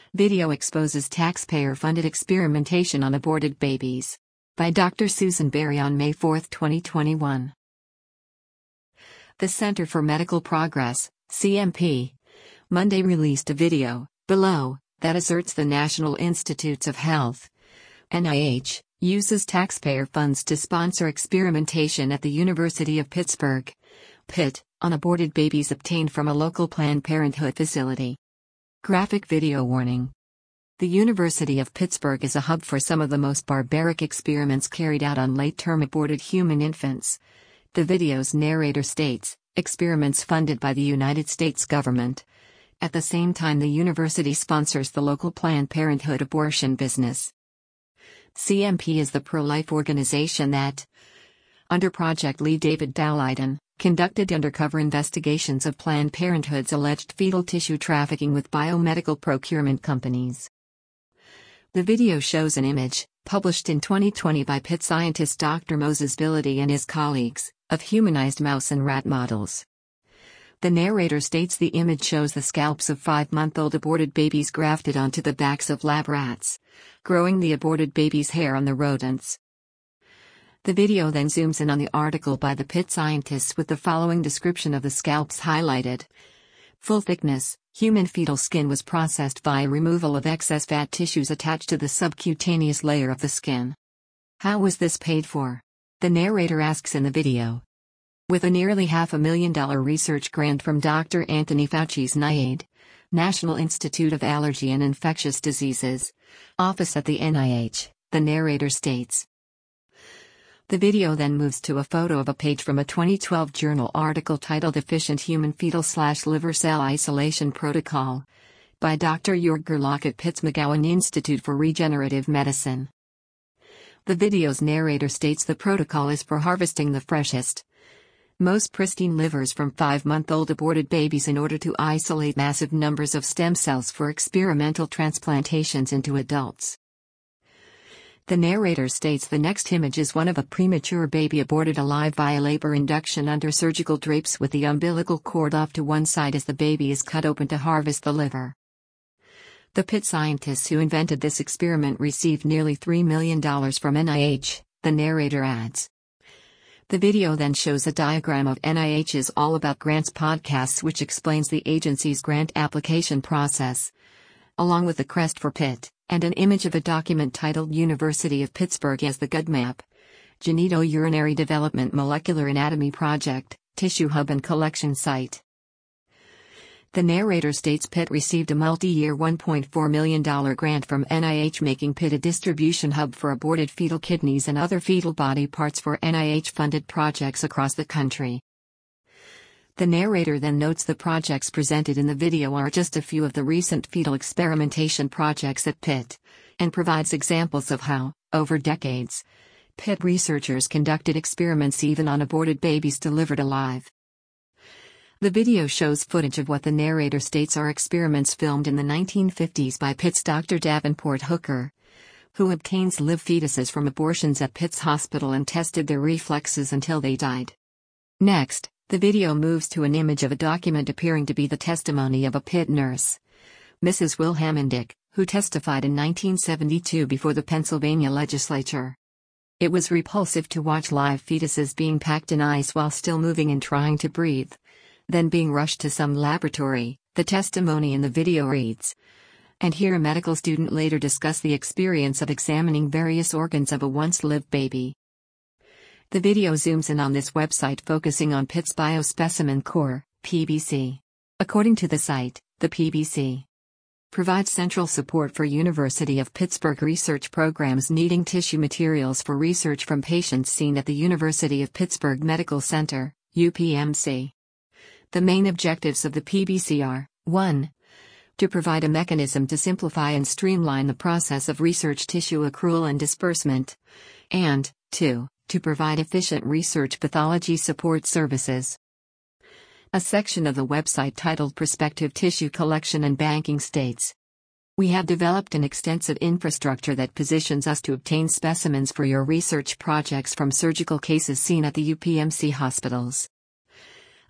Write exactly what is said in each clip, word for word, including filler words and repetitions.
Video exposes taxpayer-funded experimentation on aborted babies. By Doctor Susan Berry on May fourth, twenty twenty-one. The Center for Medical Progress, C M P, Monday released a video, below, that asserts the National Institutes of Health, N I H, uses taxpayer funds to sponsor experimentation at the University of Pittsburgh, Pitt, on aborted babies obtained from a local Planned Parenthood facility. Graphic video warning. The University of Pittsburgh is a hub for some of the most barbaric experiments carried out on late-term aborted human infants. The video's narrator states, experiments funded by the United States government. At the same time, the university sponsors the local Planned Parenthood abortion business. C M P is the pro-life organization that, under Project Lead David Daleiden, conducted undercover investigations of Planned Parenthood's alleged fetal tissue trafficking with biomedical procurement companies. The video shows an image, published in twenty twenty by Pitt scientist Doctor Moses Bility and his colleagues, of humanized mouse and rat models. The narrator states the image shows the scalps of five-month-old aborted babies grafted onto the backs of lab rats, growing the aborted baby's hair on the rodents. The video then zooms in on the article by the Pitt scientists with the following description of the scalps highlighted. Full thickness, human fetal skin was processed via removal of excess fat tissues attached to the subcutaneous layer of the skin. How was this paid for? The narrator asks in the video. With a nearly half a million dollar research grant from Doctor Anthony Fauci's NIAID, National Institute of Allergy and Infectious Diseases, office at the N I H, the narrator states. The video then moves to a photo of a page from a twenty twelve journal article titled Efficient Human Fetal-Liver Cell Isolation Protocol, by Doctor Jörg Gerlach at Pitt's McGowan Institute for Regenerative Medicine. The video's narrator states the protocol is for harvesting the freshest, most pristine livers from five-month-old aborted babies in order to isolate massive numbers of stem cells for experimental transplantations into adults. The narrator states the next image is one of a premature baby aborted alive via labor induction under surgical drapes with the umbilical cord off to one side as the baby is cut open to harvest the liver. The Pitt scientists who invented this experiment received nearly three million dollars from N I H, the narrator adds. The video then shows a diagram of N I H's All About Grants podcasts which explains the agency's grant application process, along with the crest for Pitt, and an image of a document titled University of Pittsburgh as the GUDMAP, Genitourinary Development Molecular Anatomy Project, Tissue Hub and Collection Site. The narrator states Pitt received a multi-year one point four million dollars grant from N I H, making Pitt a distribution hub for aborted fetal kidneys and other fetal body parts for N I H-funded projects across the country. The narrator then notes the projects presented in the video are just a few of the recent fetal experimentation projects at Pitt, and provides examples of how, over decades, Pitt researchers conducted experiments even on aborted babies delivered alive. The video shows footage of what the narrator states are experiments filmed in the nineteen fifties by Pitt's Doctor Davenport Hooker, who obtains live fetuses from abortions at Pitt's hospital and tested their reflexes until they died. Next, the video moves to an image of a document appearing to be the testimony of a Pitt nurse, Missus Wilhelmendick, who testified in nineteen seventy-two before the Pennsylvania legislature. It was repulsive to watch live fetuses being packed in ice while still moving and trying to breathe, then being rushed to some laboratory, the testimony in the video reads. And here a medical student later discussed the experience of examining various organs of a once-lived baby. The video zooms in on this website focusing on Pitt's Biospecimen Core, P B C. According to the site, the P B C provides central support for University of Pittsburgh research programs needing tissue materials for research from patients seen at the University of Pittsburgh Medical Center, U P M C. The main objectives of the P B C are, one. To provide a mechanism to simplify and streamline the process of research tissue accrual and disbursement, and, two. To provide efficient research pathology support services. A section of the website titled Prospective Tissue Collection and Banking states, we have developed an extensive infrastructure that positions us to obtain specimens for your research projects from surgical cases seen at the U P M C hospitals.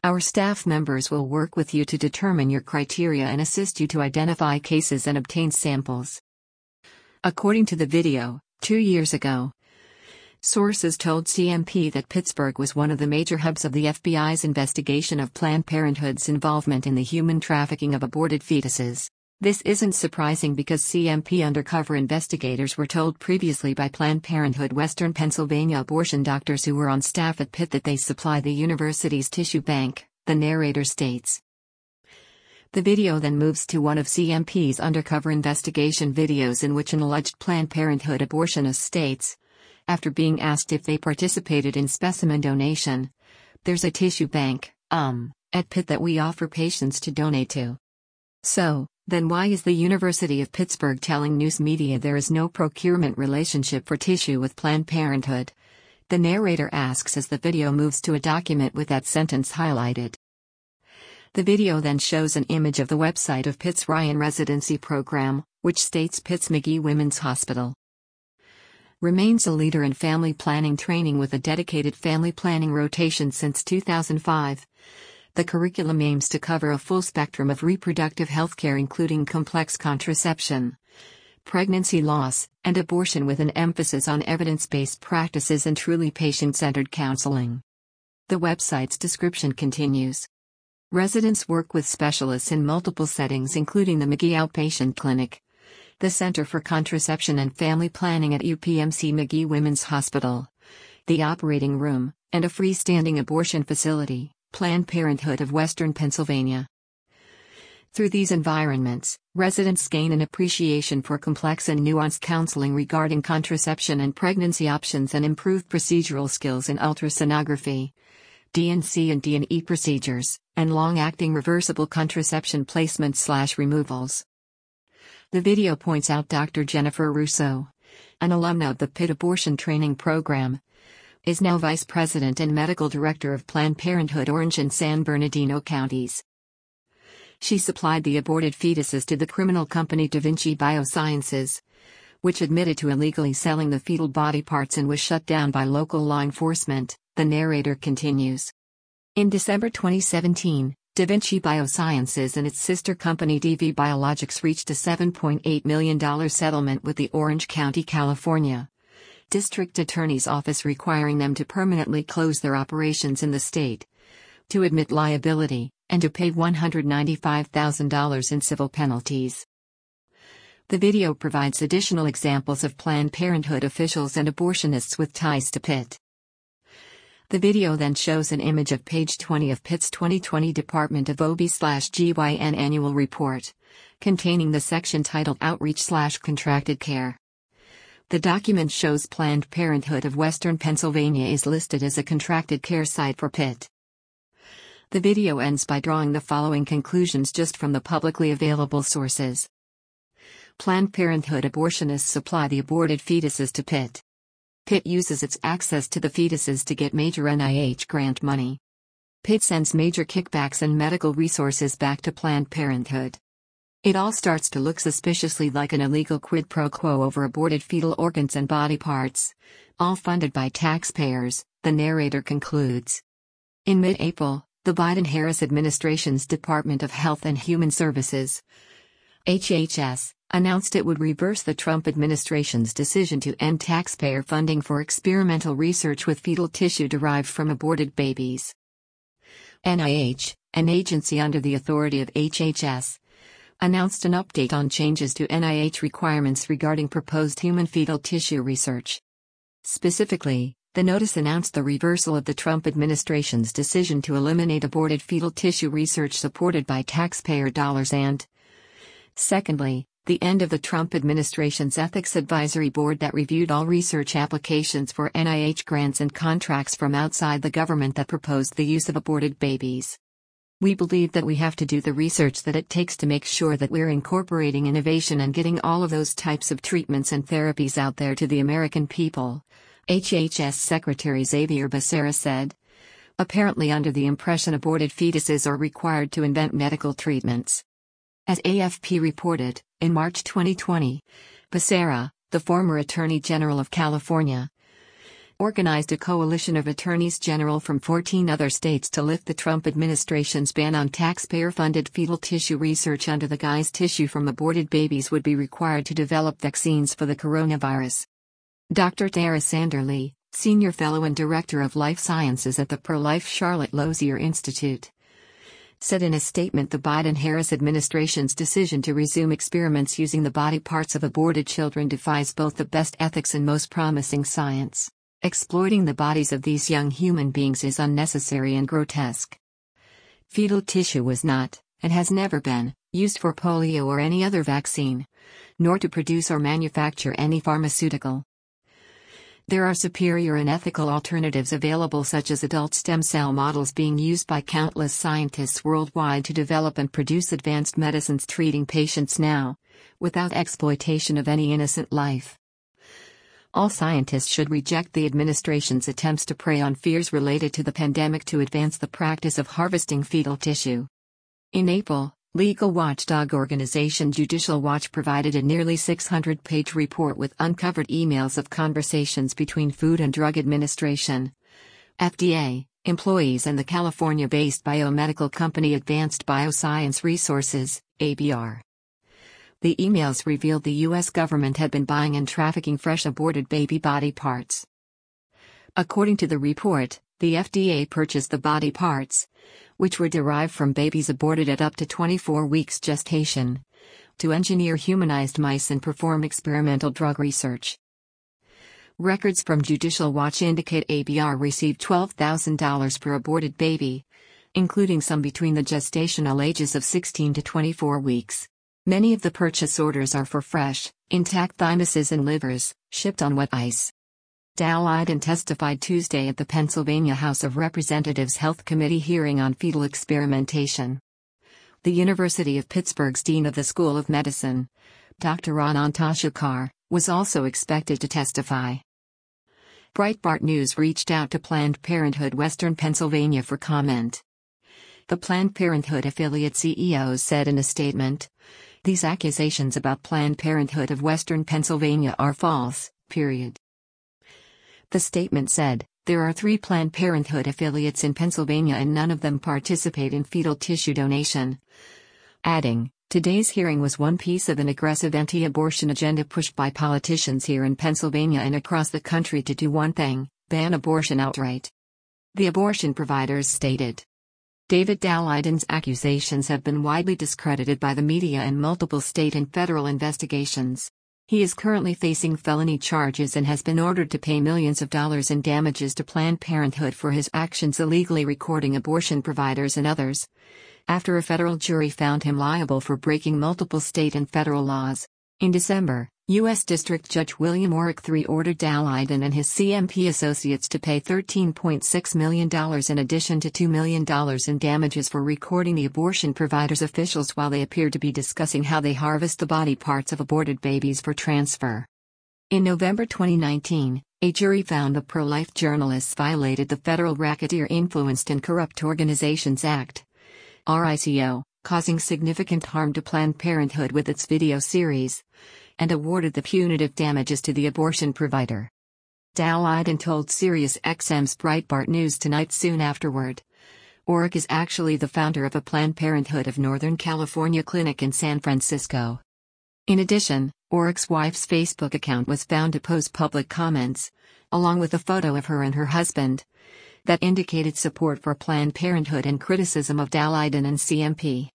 Our staff members will work with you to determine your criteria and assist you to identify cases and obtain samples. According to the video, two years ago, sources told C M P that Pittsburgh was one of the major hubs of the F B I's investigation of Planned Parenthood's involvement in the human trafficking of aborted fetuses. This isn't surprising because C M P undercover investigators were told previously by Planned Parenthood Western Pennsylvania abortion doctors who were on staff at Pitt that they supply the university's tissue bank, the narrator states. The video then moves to one of C M P's undercover investigation videos in which an alleged Planned Parenthood abortionist states, after being asked if they participated in specimen donation, "There's a tissue bank, um, at Pitt that we offer patients to donate to." So, then why is the University of Pittsburgh telling news media there is no procurement relationship for tissue with Planned Parenthood? The narrator asks as the video moves to a document with that sentence highlighted. The video then shows an image of the website of Pitt's Ryan Residency Program, which states Pitt's Magee Women's Hospital remains a leader in family planning training with a dedicated family planning rotation since two thousand five. The curriculum aims to cover a full spectrum of reproductive health care including complex contraception, pregnancy loss, and abortion with an emphasis on evidence-based practices and truly patient-centered counseling. The website's description continues. Residents work with specialists in multiple settings including the Magee Outpatient Clinic, the Center for Contraception and Family Planning at U P M C Magee Women's Hospital, the operating room, and a freestanding abortion facility, Planned Parenthood of Western Pennsylvania. Through these environments, residents gain an appreciation for complex and nuanced counseling regarding contraception and pregnancy options and improved procedural skills in ultrasonography, D and C and D and E procedures, and long-acting reversible contraception placement/removals. The video points out Doctor Jennifer Russo, an alumna of the Pitt Abortion Training Program, is now Vice President and Medical Director of Planned Parenthood Orange and San Bernardino counties. She supplied the aborted fetuses to the criminal company Da Vinci Biosciences, which admitted to illegally selling the fetal body parts and was shut down by local law enforcement, the narrator continues. In December twenty seventeen, Da Vinci Biosciences and its sister company D V Biologics reached a seven point eight million dollars settlement with the Orange County, California District Attorney's Office requiring them to permanently close their operations in the state, to admit liability, and to pay one hundred ninety-five thousand dollars in civil penalties. The video provides additional examples of Planned Parenthood officials and abortionists with ties to Pitt. The video then shows an image of page twenty of Pitt's twenty twenty Department of O B/G Y N annual report, containing the section titled Outreach/Contracted Care. The document shows Planned Parenthood of Western Pennsylvania is listed as a contracted care site for Pitt. The video ends by drawing the following conclusions just from the publicly available sources. Planned Parenthood abortionists supply the aborted fetuses to Pitt. Pitt uses its access to the fetuses to get major N I H grant money. Pitt sends major kickbacks and medical resources back to Planned Parenthood. It all starts to look suspiciously like an illegal quid pro quo over aborted fetal organs and body parts, all funded by taxpayers, the narrator concludes. In mid-April, the Biden-Harris administration's Department of Health and Human Services, H H S, announced it would reverse the Trump administration's decision to end taxpayer funding for experimental research with fetal tissue derived from aborted babies. N I H, an agency under the authority of H H S, announced an update on changes to N I H requirements regarding proposed human fetal tissue research. Specifically, the notice announced the reversal of the Trump administration's decision to eliminate aborted fetal tissue research supported by taxpayer dollars and, secondly, the end of the Trump administration's Ethics Advisory Board that reviewed all research applications for N I H grants and contracts from outside the government that proposed the use of aborted babies. We believe that we have to do the research that it takes to make sure that we're incorporating innovation and getting all of those types of treatments and therapies out there to the American people, H H S Secretary Xavier Becerra said, apparently under the impression aborted fetuses are required to invent medical treatments. As A F P reported, in March twenty twenty, Becerra, the former Attorney General of California, organized a coalition of attorneys general from fourteen other states to lift the Trump administration's ban on taxpayer-funded fetal tissue research under the guise tissue from aborted babies would be required to develop vaccines for the coronavirus. Doctor Tara Sanderly, Senior Fellow and Director of Life Sciences at the Pro-Life Charlotte Lozier Institute, said in a statement the Biden-Harris administration's decision to resume experiments using the body parts of aborted children defies both the best ethics and most promising science. Exploiting the bodies of these young human beings is unnecessary and grotesque. Fetal tissue was not, and has never been, used for polio or any other vaccine, nor to produce or manufacture any pharmaceutical. There are superior and ethical alternatives available, such as adult stem cell models being used by countless scientists worldwide to develop and produce advanced medicines treating patients now, without exploitation of any innocent life. All scientists should reject the administration's attempts to prey on fears related to the pandemic to advance the practice of harvesting fetal tissue. In April, legal watchdog organization Judicial Watch provided a nearly six hundred page report with uncovered emails of conversations between Food and Drug Administration, F D A, employees and the California-based biomedical company Advanced Bioscience Resources, A B R. The emails revealed the U S government had been buying and trafficking fresh aborted baby body parts. According to the report, the F D A purchased the body parts, which were derived from babies aborted at up to twenty-four weeks gestation, to engineer humanized mice and perform experimental drug research. Records from Judicial Watch indicate A B R received twelve thousand dollars per aborted baby, including some between the gestational ages of sixteen to twenty-four weeks. Many of the purchase orders are for fresh, intact thymuses and livers, shipped on wet ice. Dal Iden testified Tuesday at the Pennsylvania House of Representatives Health Committee hearing on fetal experimentation. The University of Pittsburgh's Dean of the School of Medicine, Doctor Anant Ashokar, was also expected to testify. Breitbart News reached out to Planned Parenthood Western Pennsylvania for comment. The Planned Parenthood affiliate C E O said in a statement, "These accusations about Planned Parenthood of Western Pennsylvania are false, period." The statement said, "There are three Planned Parenthood affiliates in Pennsylvania and none of them participate in fetal tissue donation," adding, "Today's hearing was one piece of an aggressive anti-abortion agenda pushed by politicians here in Pennsylvania and across the country to do one thing: ban abortion outright." The abortion providers stated. David Dal Iden's accusations have been widely discredited by the media and multiple state and federal investigations. He is currently facing felony charges and has been ordered to pay millions of dollars in damages to Planned Parenthood for his actions illegally recording abortion providers and others, after a federal jury found him liable for breaking multiple state and federal laws. In December, U S District Judge William Orrick the third ordered Dal Iden and his C M P associates to pay thirteen point six million dollars in addition to two million dollars in damages for recording the abortion providers' officials while they appeared to be discussing how they harvest the body parts of aborted babies for transfer. In November twenty nineteen, a jury found the pro-life journalists violated the Federal Racketeer Influenced and Corrupt Organizations Act, R I C O, causing significant harm to Planned Parenthood with its video series, and awarded the punitive damages to the abortion provider. Dal Iden told SiriusXM's Breitbart News Tonight soon afterward. Orrick is actually the founder of a Planned Parenthood of Northern California clinic in San Francisco. In addition, Orrick's wife's Facebook account was found to post public comments, along with a photo of her and her husband, that indicated support for Planned Parenthood and criticism of Dal Iden and C M P.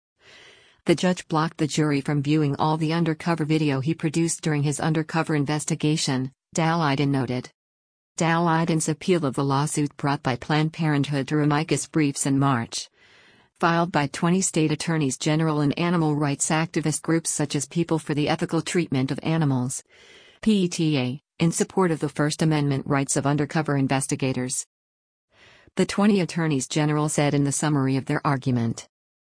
The judge blocked the jury from viewing all the undercover video he produced during his undercover investigation, Dal Iden noted. Dal Iden's appeal of the lawsuit brought by Planned Parenthood drew amicus briefs in March, filed by twenty state attorneys general and animal rights activist groups such as People for the Ethical Treatment of Animals, P E T A, in support of the First Amendment rights of undercover investigators. The twenty attorneys general said in the summary of their argument.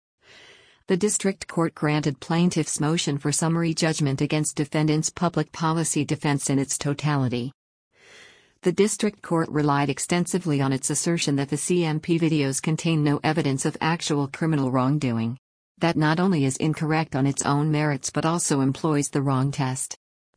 The district court granted plaintiffs' motion for summary judgment against defendants' public policy defense in its totality. The district court relied extensively on its assertion that the C M P videos contain no evidence of actual criminal wrongdoing. That not only is incorrect on its own merits but also employs the wrong test.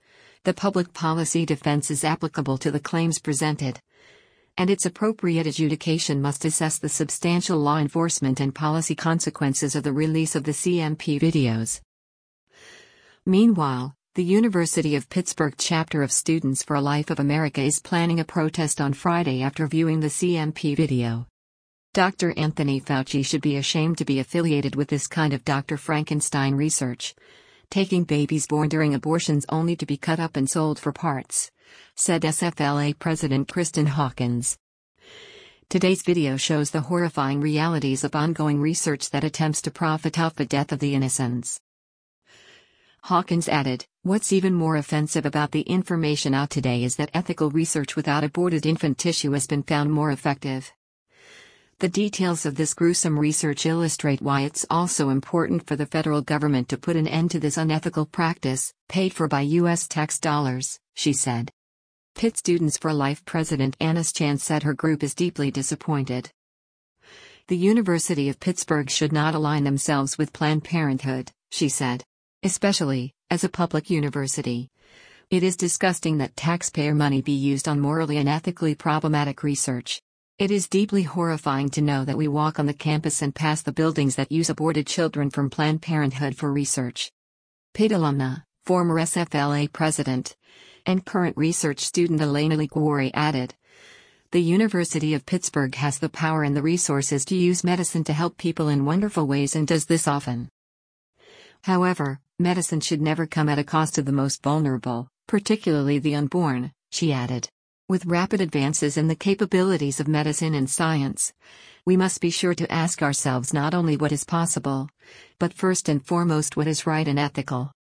The public policy defense is applicable to the claims presented, and its appropriate adjudication must assess the substantial law enforcement and policy consequences of the release of the C M P videos. Meanwhile, the University of Pittsburgh chapter of Students for a Life of America is planning a protest on Friday after viewing the C M P video. Doctor Anthony Fauci should be ashamed to be affiliated with this kind of Doctor Frankenstein research, taking babies born during abortions only to be cut up and sold for parts, said S F L A President Kristen Hawkins. Today's video shows the horrifying realities of ongoing research that attempts to profit off the death of the innocents. Hawkins added, "What's even more offensive about the information out today is that ethical research without aborted infant tissue has been found more effective." The details of this gruesome research illustrate why it's also important for the federal government to put an end to this unethical practice, paid for by U S tax dollars, she said. Pitt Students for Life President Annis Chan said her group is deeply disappointed. The University of Pittsburgh should not align themselves with Planned Parenthood, she said. Especially, as a public university. It is disgusting that taxpayer money be used on morally and ethically problematic research. It is deeply horrifying to know that we walk on the campus and pass the buildings that use aborted children from Planned Parenthood for research. Pitt alumna, former S F L A president, and current research student Elena Liguori added, "The University of Pittsburgh has the power and the resources to use medicine to help people in wonderful ways and does this often. However, medicine should never come at a cost to the most vulnerable, particularly the unborn," she added. With rapid advances in the capabilities of medicine and science, we must be sure to ask ourselves not only what is possible, but first and foremost what is right and ethical.